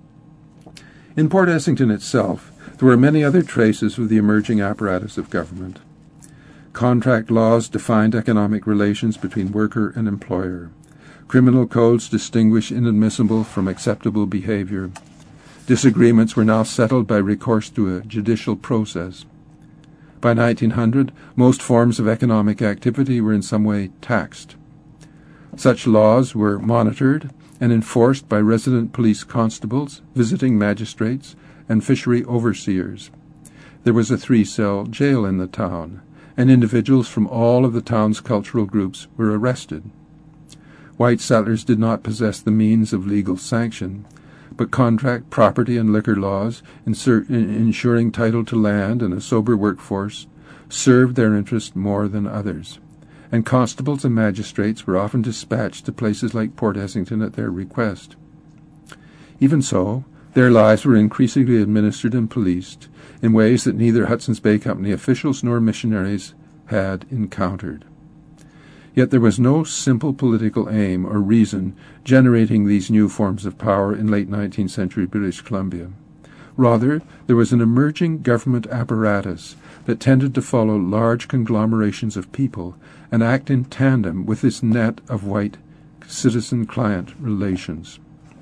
In Port Essington itself, there were many other traces of the emerging apparatus of government. Contract laws defined economic relations between worker and employer. Criminal codes distinguished inadmissible from acceptable behavior. Disagreements were now settled by recourse to a judicial process. By nineteen hundred, most forms of economic activity were in some way taxed. Such laws were monitored and enforced by resident police constables, visiting magistrates, and fishery overseers. There was a three-cell jail in the town, and individuals from all of the town's cultural groups were arrested. White settlers did not possess the means of legal sanction, but contract, property, and liquor laws, insur- ensuring title to land and a sober workforce, served their interest more than others, and constables and magistrates were often dispatched to places like Port Essington at their request. Even so, their lives were increasingly administered and policed in ways that neither Hudson's Bay Company officials nor missionaries had encountered. Yet there was no simple political aim or reason generating these new forms of power in late nineteenth century British Columbia. Rather, there was an emerging government apparatus that tended to follow large conglomerations of people and act in tandem with this net of white citizen-client relations.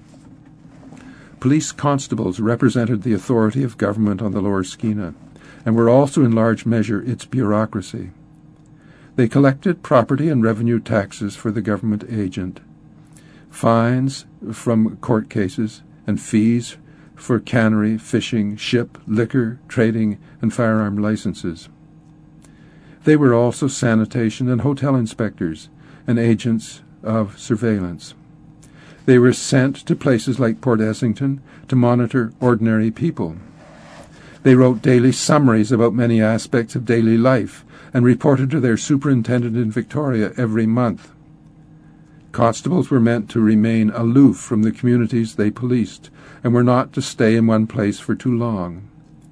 Police constables represented the authority of government on the Lower Skeena, and were also in large measure its bureaucracy. They collected property and revenue taxes for the government agent, fines from court cases, and fees for cannery, fishing, ship, liquor, trading, and firearm licenses. They were also sanitation and hotel inspectors and agents of surveillance. They were sent to places like Port Essington to monitor ordinary people. They wrote daily summaries about many aspects of daily life and reported to their superintendent in Victoria every month. Constables were meant to remain aloof from the communities they policed and were not to stay in one place for too long.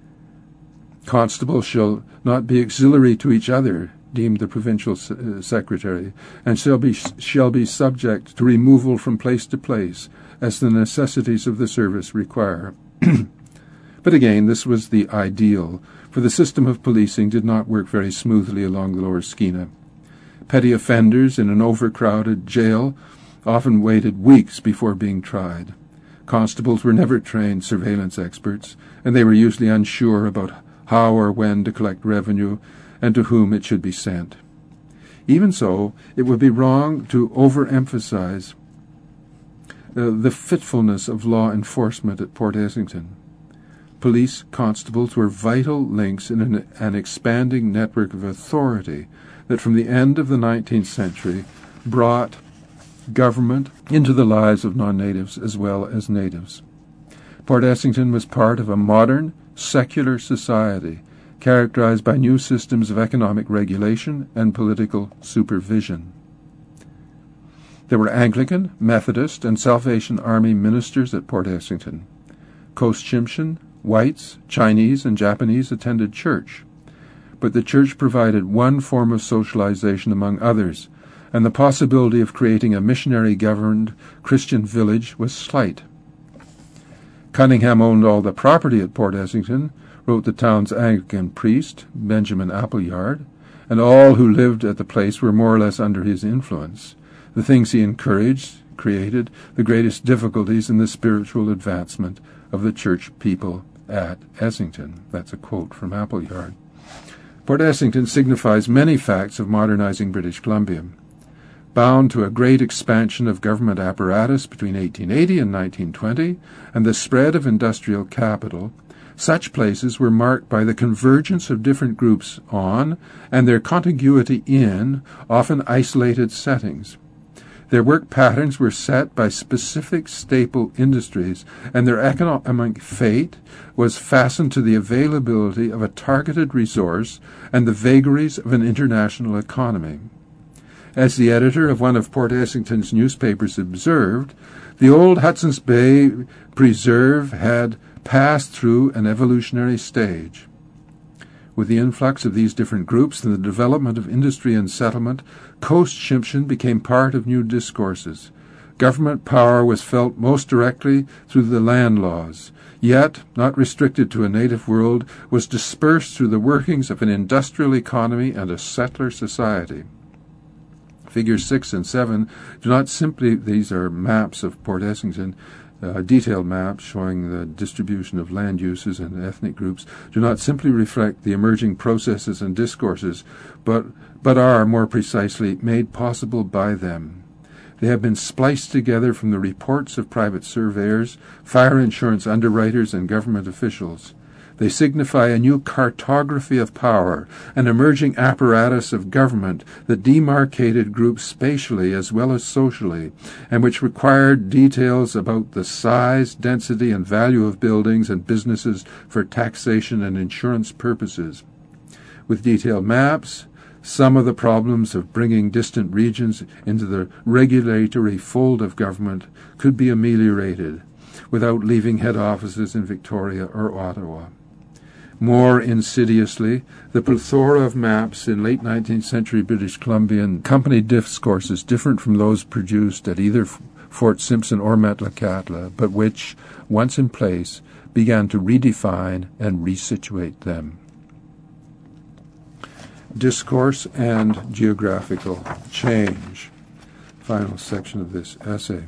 Constables shall not be auxiliary to each other, deemed the provincial uh, secretary, and shall be, shall be subject to removal from place to place as the necessities of the service require. But again, this was the ideal, for the system of policing did not work very smoothly along the Lower Skeena. Petty offenders in an overcrowded jail often waited weeks before being tried. Constables were never trained surveillance experts, and they were usually unsure about how or when to collect revenue and to whom it should be sent. Even so, it would be wrong to overemphasize uh, the fitfulness of law enforcement at Port Essington. Police constables were vital links in an, an expanding network of authority that from the end of the nineteenth century brought government into the lives of non-natives as well as natives. Port Essington was part of a modern, secular society characterized by new systems of economic regulation and political supervision. There were Anglican, Methodist, and Salvation Army ministers at Port Essington. Coast Tsimshian, whites, Chinese, and Japanese attended church, but the church provided one form of socialization among others, and the possibility of creating a missionary-governed Christian village was slight. Cunningham owned all the property at Port Essington, wrote the town's Anglican priest, Benjamin Appleyard, and all who lived at the place were more or less under his influence. The things he encouraged created the greatest difficulties in the spiritual advancement of the church people at Essington. That's a quote from Appleyard. Port Essington signifies many facts of modernizing British Columbia. Bound to a great expansion of government apparatus between eighteen eighty and nineteen twenty, and the spread of industrial capital, such places were marked by the convergence of different groups on, and their contiguity in, often isolated settings. Their work patterns were set by specific staple industries, and their economic fate was fastened to the availability of a targeted resource and the vagaries of an international economy. As the editor of one of Port Essington's newspapers observed, the old Hudson's Bay Preserve had passed through an evolutionary stage. With the influx of these different groups and the development of industry and settlement, Coast Tsimshian became part of new discourses. Government power was felt most directly through the land laws, yet, not restricted to a native world, was dispersed through the workings of an industrial economy and a settler society. Figures six and seven do not simply, these are maps of Port Essington, uh, detailed maps showing the distribution of land uses and ethnic groups, do not simply reflect the emerging processes and discourses, but, but are, more precisely, made possible by them. They have been spliced together from the reports of private surveyors, fire insurance underwriters, and government officials. They signify a new cartography of power, an emerging apparatus of government that demarcated groups spatially as well as socially, and which required details about the size, density, and value of buildings and businesses for taxation and insurance purposes. With detailed maps, some of the problems of bringing distant regions into the regulatory fold of government could be ameliorated without leaving head offices in Victoria or Ottawa. More insidiously, the plethora of maps in late nineteenth century British Columbia accompanied discourses different from those produced at either Fort Simpson or Metlakatla, but which, once in place, began to redefine and resituate them. Discourse and geographical change. Final section of this essay.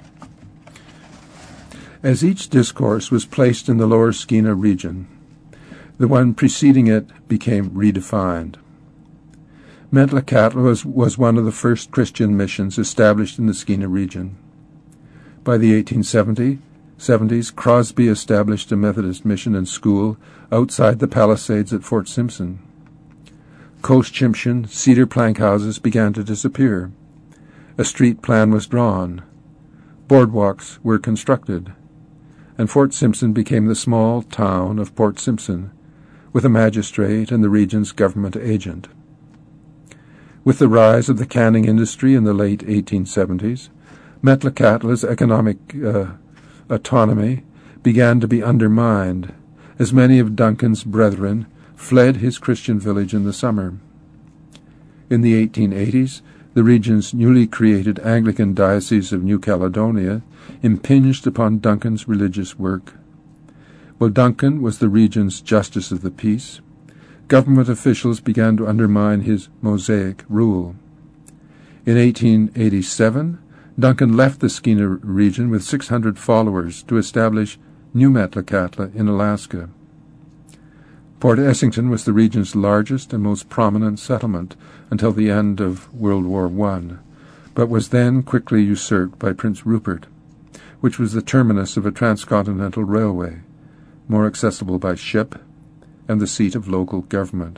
As each discourse was placed in the Lower Skeena region, the one preceding it became redefined. Metlakatla was, was one of the first Christian missions established in the Skeena region. By the eighteen seventies, Crosby established a Methodist mission and school outside the Palisades at Fort Simpson. Coast Tsimshian cedar plank houses began to disappear. A street plan was drawn. Boardwalks were constructed. And Fort Simpson became the small town of Port Simpson, with a magistrate and the region's government agent. With the rise of the canning industry in the late eighteen seventies, Metlakatla's economic uh, autonomy began to be undermined, as many of Duncan's brethren fled his Christian village in the summer. In the eighteen eighties, the region's newly created Anglican Diocese of New Caledonia impinged upon Duncan's religious work. While Duncan was the region's justice of the peace, government officials began to undermine his Mosaic rule. In eighteen eighty-seven, Duncan left the Skeena region with six hundred followers to establish New Metlakatla in Alaska. Port Essington was the region's largest and most prominent settlement until the end of World War One, but was then quickly usurped by Prince Rupert, which was the terminus of a transcontinental railway, more accessible by ship, and the seat of local government.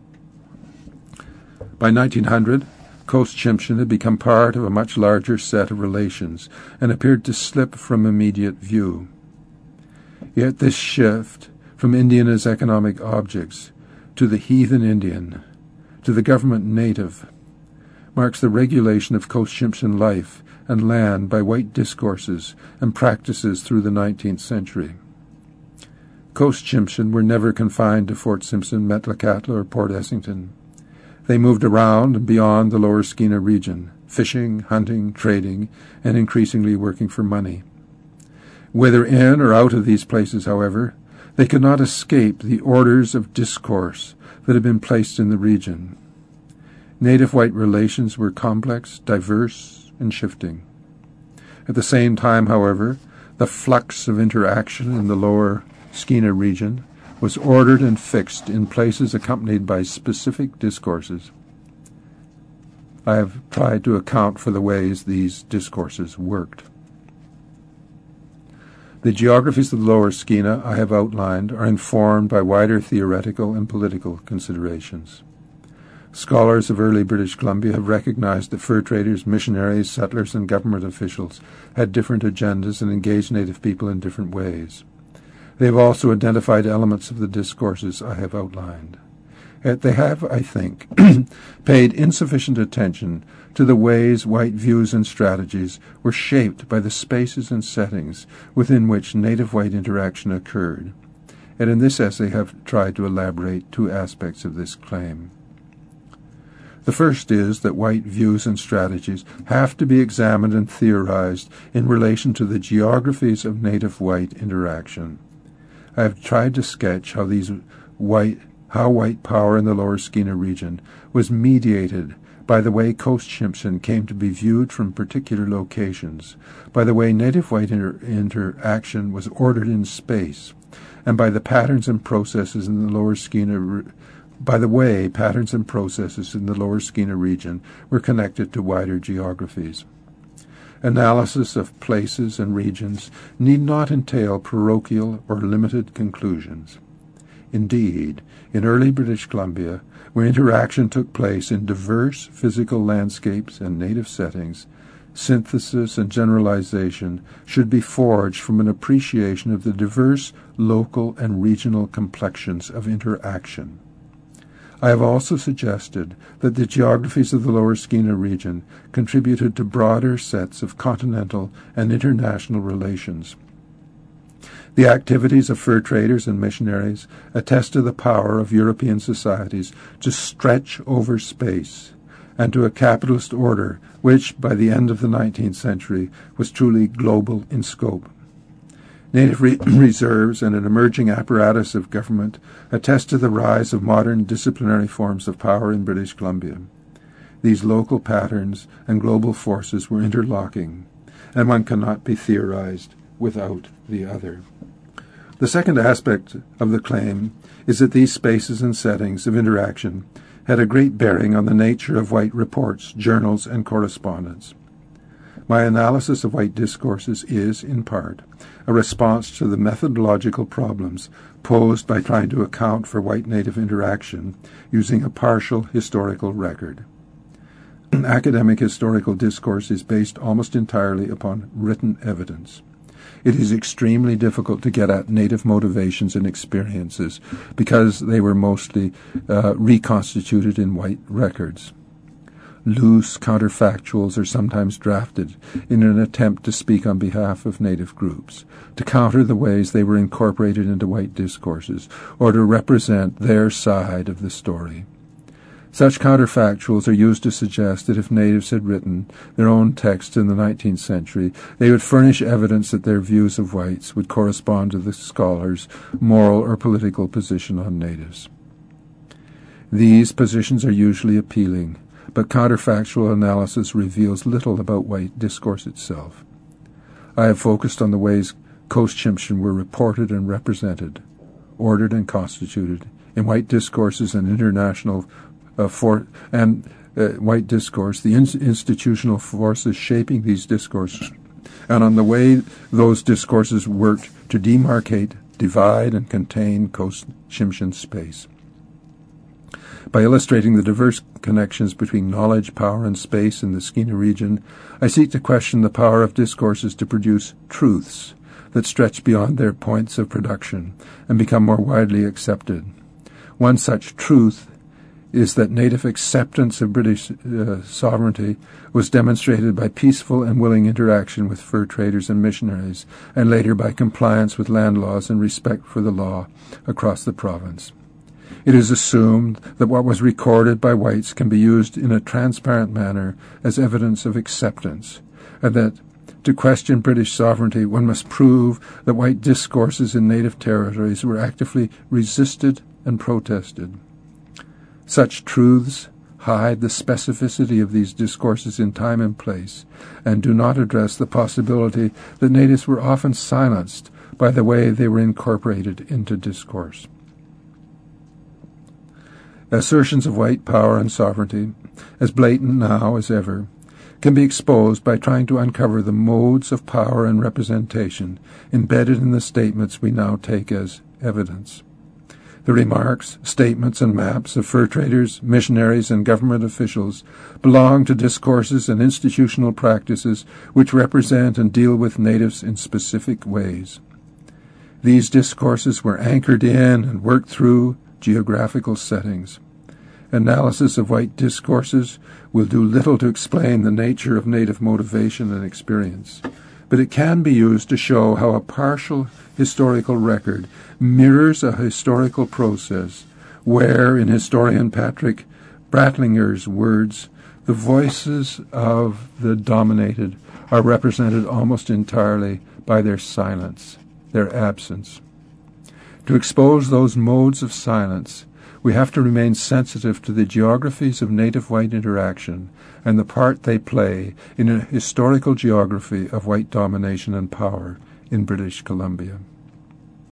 By nineteen hundred, Coast Tsimshian had become part of a much larger set of relations and appeared to slip from immediate view. Yet this shift from Indian as economic objects to the heathen Indian, to the government native, marks the regulation of Coast Tsimshian life and land by white discourses and practices through the nineteenth century. Coast Tsimshian were never confined to Fort Simpson, Metlakatla, or Port Essington. They moved around and beyond the Lower Skeena region, fishing, hunting, trading, and increasingly working for money. Whether in or out of these places, however, they could not escape the orders of discourse that had been placed in the region. Native-white relations were complex, diverse, and shifting. At the same time, however, the flux of interaction in the Lower Skeena region was ordered and fixed in places accompanied by specific discourses. I have tried to account for the ways these discourses worked. The geographies of the Lower Skeena I have outlined are informed by wider theoretical and political considerations. Scholars of early British Columbia have recognized that fur traders, missionaries, settlers, and government officials had different agendas and engaged Native people in different ways. They have also identified elements of the discourses I have outlined. Uh, they have, I think, paid insufficient attention to the ways white views and strategies were shaped by the spaces and settings within which native-white interaction occurred, and in this essay have tried to elaborate two aspects of this claim. The first is that white views and strategies have to be examined and theorized in relation to the geographies of native-white interaction. I have tried to sketch how these white, how white power in the Lower Skeena region was mediated by the way Coast Tsimshian came to be viewed from particular locations, by the way native-white inter- interaction was ordered in space, and by the patterns and processes in the Lower Skeena re- by the way patterns and processes in the Lower Skeena region were connected to wider geographies. Analysis of places and regions need not entail parochial or limited conclusions. Indeed, in early British Columbia, where interaction took place in diverse physical landscapes and native settings, synthesis and generalization should be forged from an appreciation of the diverse local and regional complexions of interaction. I have also suggested that the geographies of the Lower Skeena region contributed to broader sets of continental and international relations. The activities of fur traders and missionaries attest to the power of European societies to stretch over space, and to a capitalist order which, by the end of the nineteenth century, was truly global in scope. Native re- reserves and an emerging apparatus of government attest to the rise of modern disciplinary forms of power in British Columbia. These local patterns and global forces were interlocking, and one cannot be theorized without the other. The second aspect of the claim is that these spaces and settings of interaction had a great bearing on the nature of white reports, journals, and correspondence. My analysis of white discourses is, in part, a response to the methodological problems posed by trying to account for white-native interaction using a partial historical record. Academic historical discourse is based almost entirely upon written evidence. It is extremely difficult to get at native motivations and experiences because they were mostly uh, reconstituted in white records. Loose counterfactuals are sometimes drafted in an attempt to speak on behalf of native groups, to counter the ways they were incorporated into white discourses, or to represent their side of the story. Such counterfactuals are used to suggest that if natives had written their own texts in the nineteenth century, they would furnish evidence that their views of whites would correspond to the scholar's moral or political position on natives. These positions are usually appealing, but counterfactual analysis reveals little about white discourse itself. I have focused on the ways Coast Tsimshian were reported and represented, ordered and constituted, in white discourses and international uh, for and uh, white discourse, the in- institutional forces shaping these discourses, and on the way those discourses worked to demarcate, divide, and contain Coast Tsimshian space. By illustrating the diverse connections between knowledge, power, and space in the Skeena region, I seek to question the power of discourses to produce truths that stretch beyond their points of production and become more widely accepted. One such truth is that native acceptance of British uh, sovereignty was demonstrated by peaceful and willing interaction with fur traders and missionaries, and later by compliance with land laws and respect for the law across the province. It is assumed that what was recorded by whites can be used in a transparent manner as evidence of acceptance, and that to question British sovereignty one must prove that white discourses in native territories were actively resisted and protested. Such truths hide the specificity of these discourses in time and place, and do not address the possibility that natives were often silenced by the way they were incorporated into discourse. Assertions of white power and sovereignty, as blatant now as ever, can be exposed by trying to uncover the modes of power and representation embedded in the statements we now take as evidence. The remarks, statements, and maps of fur traders, missionaries, and government officials belong to discourses and institutional practices which represent and deal with natives in specific ways. These discourses were anchored in and worked through geographical settings. Analysis of white discourses will do little to explain the nature of Native motivation and experience, but it can be used to show how a partial historical record mirrors a historical process where, in historian Patrick Bratlinger's words, the voices of the dominated are represented almost entirely by their silence, their absence. To expose those modes of silence, we have to remain sensitive to the geographies of Native-white interaction and the part they play in a historical geography of white domination and power in British Columbia.